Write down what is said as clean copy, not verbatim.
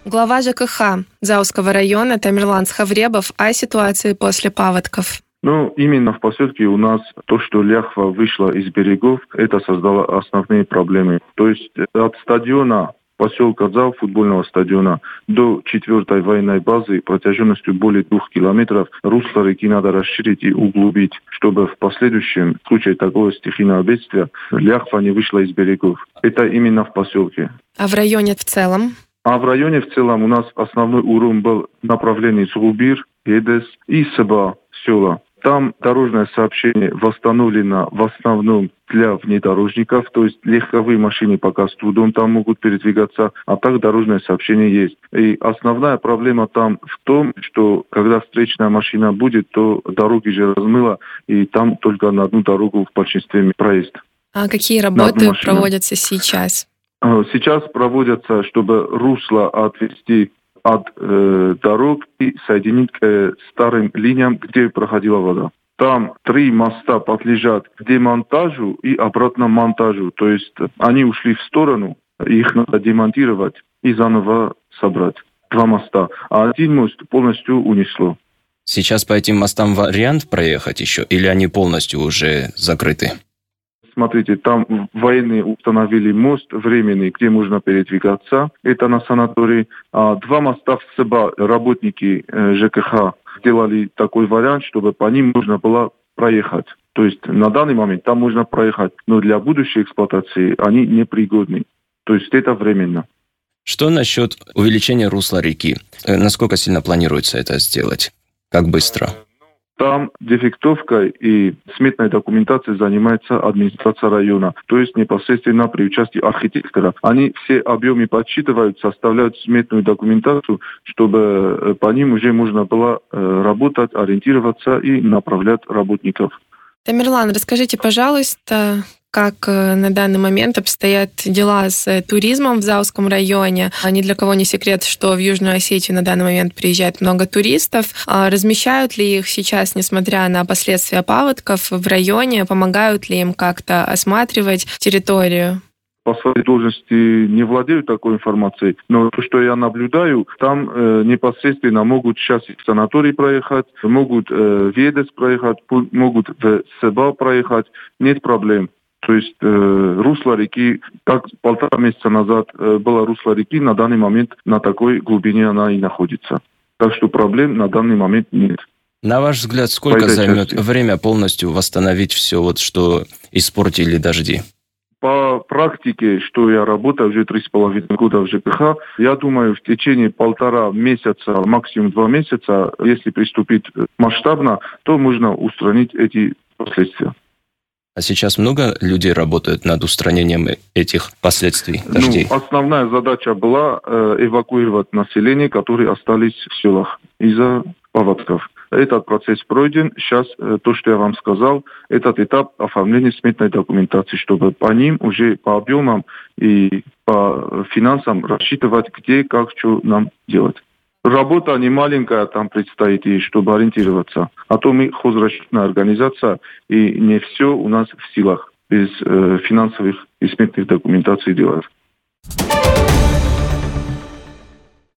Глава ЖКХ Зауского района Тамерлан Схавребов о ситуации после паводков. Именно в поселке у нас то, что Ляхва вышла из берегов, это создало основные проблемы. То есть от стадиона поселка Зау, футбольного стадиона, до 4-й военной базы протяженностью более 2 километров русло реки надо расширить и углубить, чтобы в последующем, в случае такого стихийного бедствия, Ляхва не вышла из берегов. Это именно в поселке. А в районе в целом? А в районе в целом у нас основной урон был в направлении Зубир, Едес и Сыба, села. Там дорожное сообщение восстановлено в основном для внедорожников, то есть легковые машины пока с трудом там могут передвигаться, а так дорожное сообщение есть. И основная проблема там в том, что когда встречная машина будет, то дороги же размыло, и там только на одну дорогу в большинстве проезд. А какие работы проводятся сейчас? Сейчас проводятся, чтобы русло отвести от дорог и соединить к старым линиям, где проходила вода. Там 3 моста подлежат демонтажу и обратно монтажу. То есть они ушли в сторону, их надо демонтировать и заново собрать. 2 моста. А 1 мост полностью унесло. Сейчас по этим мостам вариант проехать еще, или они полностью уже закрыты? Смотрите, там военные установили мост временный, где можно передвигаться. Это на санатории. 2 моста в Сыба работники ЖКХ сделали такой вариант, чтобы по ним можно было проехать. То есть на данный момент там можно проехать, но для будущей эксплуатации они непригодны. То есть это временно. Что насчет увеличения русла реки? Насколько сильно планируется это сделать? Как быстро? Там дефектовкой и сметной документацией занимается администрация района, то есть непосредственно при участии архитектора. Они все объемы подсчитывают, составляют сметную документацию, чтобы по ним уже можно было работать, ориентироваться и направлять работников. Тамерлан, расскажите, пожалуйста, как на данный момент обстоят дела с туризмом в Зауском районе. Ни для кого не секрет, что в Южную Осетию на данный момент приезжает много туристов. Размещают ли их сейчас, несмотря на последствия паводков, в районе? Помогают ли им как-то осматривать территорию? По своей должности не владею такой информацией, но то, что я наблюдаю, там непосредственно могут сейчас в санаторий проехать, могут в Едес проехать, могут в Сыба проехать, нет проблем. То есть русло реки, как 1,5 месяца назад было русло реки, на данный момент на такой глубине она и находится. Так что проблем на данный момент нет. На ваш взгляд, сколько займет время полностью восстановить все, что испортили дожди? По практике, что я работаю уже 3,5 года в ЖКХ, я думаю, в течение 1,5 месяца, максимум 2 месяца, если приступить масштабно, то можно устранить эти последствия. А сейчас много людей работают над устранением этих последствий дождей? Основная задача была эвакуировать население, которые остались в селах из-за паводков. Этот процесс пройден. Сейчас то, что я вам сказал, этот этап оформления сметной документации, чтобы по ним уже по объемам и по финансам рассчитывать, где, как, что нам делать. Работа не маленькая там предстоит, и чтобы ориентироваться. А то мы хозрасчетная организация, и не все у нас в силах без финансовых и сметных документаций делать.